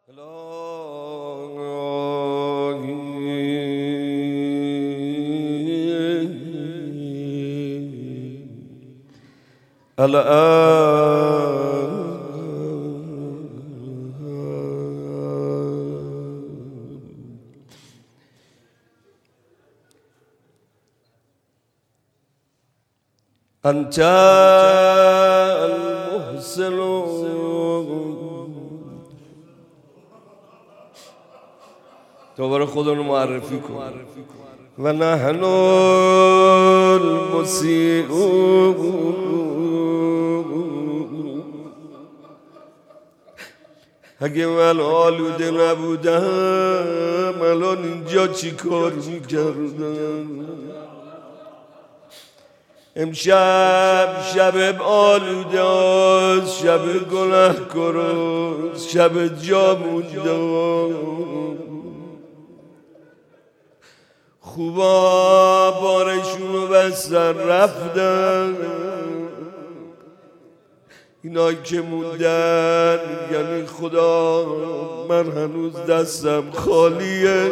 أنت المحسن دوباره خود رو معرفی کن و نحن المسیء اگه من آلوده نبودم الان اینجا چی کار میکردم؟ امشب شب آلوده است، شب گناهکار است، شب جا مونده. خوبا بارشونو بستن رفتن، اینایی که موندن یعنی خدا من هنوز دستم خالیه.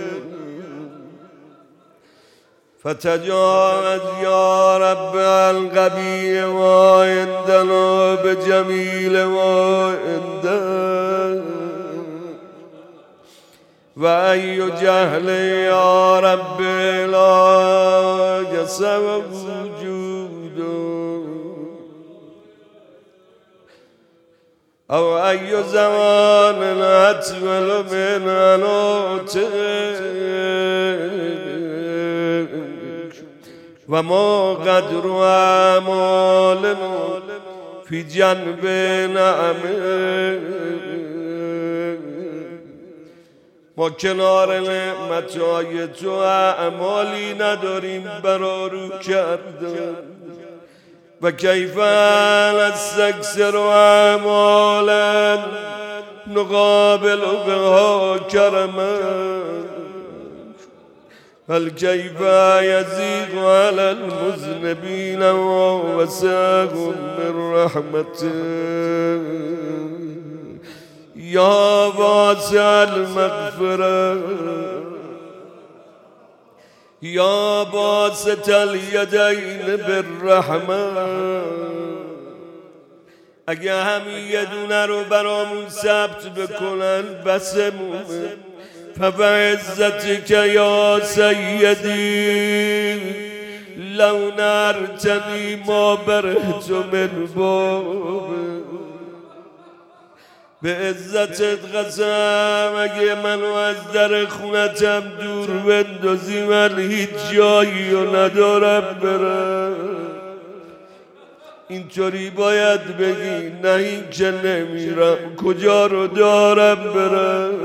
فتجاوز یا رب القبیح ما عندنا بجمیل ما عندنا و ای جهل یا رب لا یسع وجود او ای زمان اطول من و ما قدر اعمالنا فی جنب نعمه. ما کنار نعمتهای تو اعمالی نداریم برا رو کردن و کیف نستکثر اعمالا نقابل بها کرما هل کیف یزیغ علی المذنبین و وسعهم من رحمته یا واسع المغفرة یا باسط الیدین بالرحمة. اگه همین یه دونه رو برامون ثبت بکنن بسمونه. فبعزتك یا سیدی لو نرتنی ما برهت من بابه. به عزتت قسم اگه منو از در خونتم دور بندازی من هیچ جایی رو ندارم برم. اینطوری باید بگی نه این که نمیرم کجا رو دارم برم.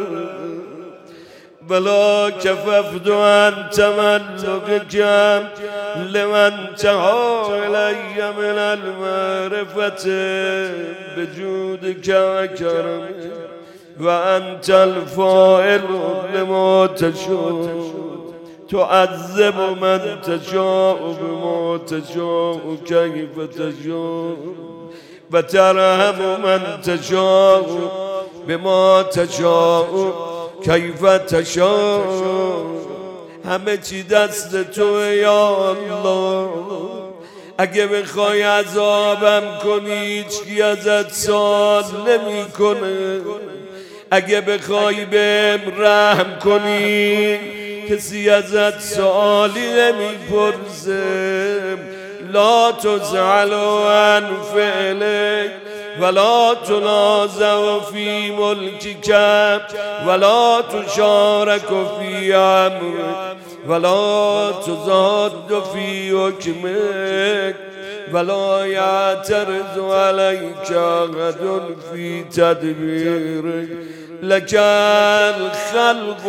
بلا کففت عن تملقکم لمن تها الی من المعرفة بجودک و کرمک و انت الفاعل لما تشاء تعذب من تشاء بما تشاء کیف تشاء و ترحم من تشاء بما تشاء کیف تشاء. همه چی دست تو یا الله. اگه بخوای عذابم کنی هیچکی ازت سوال نمی کنه. اگه بخوای بهم رحم کنی کسی ازت سوالی نمی پرسه. لا تزعل عن فعلک ولا تنازع فی ملکک ولا تشارک فی امرک ولا تزاد فی حکمک ولا یعترض علیک احد فی تدبیرک لک الخلق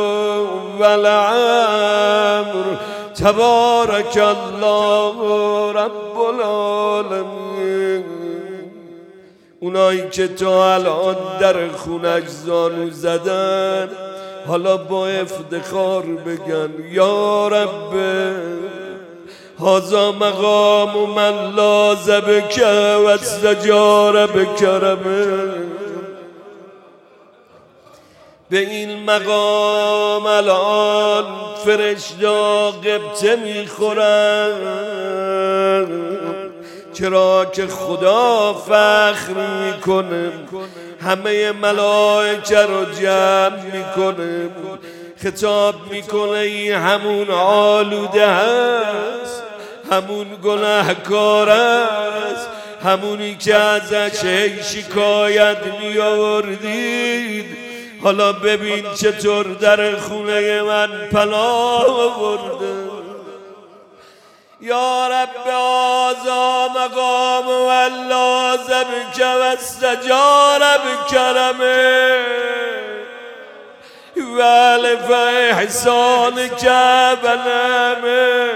والامر تبارک الله رب العالمین. اونایی که تا الان در خونش زانو زدن حالا با افتخار بگن یا رب هذا مقام من لاذ بک و استجار بکرمه. به این مقام الان فرشتا قبطه میخورن، چرا که خدا فخر میکنه، همه ملائکه رو جمع میکنه، خطاب میکنه این همون آلوده هست، همون گناهکار است، همونی که ازش هی شکایت میآوردید، حالا ببین چطور در خونه من پناه آورده. یا رب آزا مقام واللازم که و استجار بکرمه والف احسان که و نعمه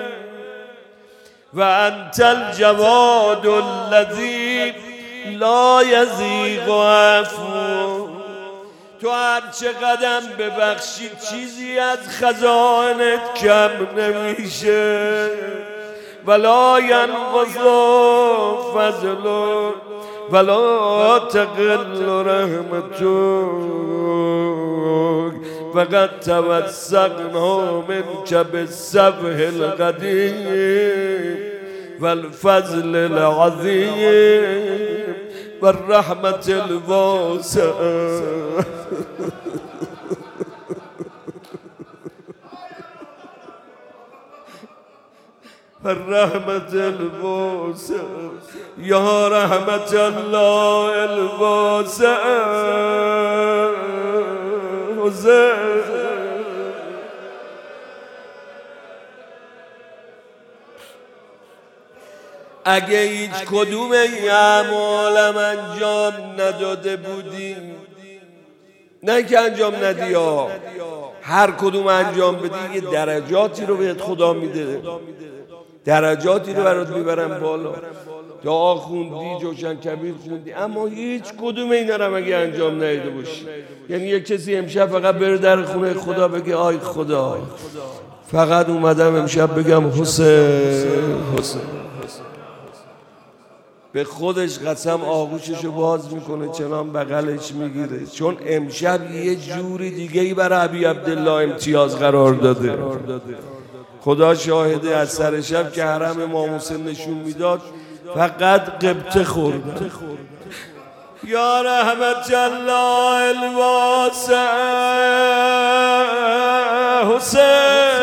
و انت الجواد الذی لا یزیغ عفو. تو هر چه قدم ببخشی چیزی از خزانت کم نمیشه، ولا ینقص فضل ولا تقل رحمتک، فقد توسقنا منک بالسفح القدیم والفضل العظیم والرحمة الواسعة. الرحمة الواسعة يا رحمة الله الواسعة. اگه هیچ کدوم این اعمالم انجام نداده بودیم، نه که انجام ندی ها، هر کدوم انجام بدی یه درجاتی رو بهت خدا میده، درجاتی رو برات میبرن بالا. دعا خوندی، جوشن کبیر خوندی، اما هیچ کدوم اینا رو اگه انجام ندیده باشی، یعنی یک کسی امشب فقط بره در خونه خدا بگه آی خدا فقط اومدم امشب بگم حسین حسین، به خودش قسم آغوششو باز میکنه، چنان بغلش میگیره، چون امشب یه جوری دیگه ای برای ابی عبدالله امتیاز قرار داده. خدا شاهده از سر شب که حرم امام حسین نشون میداد فقط قبطه خوردن. یا رحمت الله الواسع حسین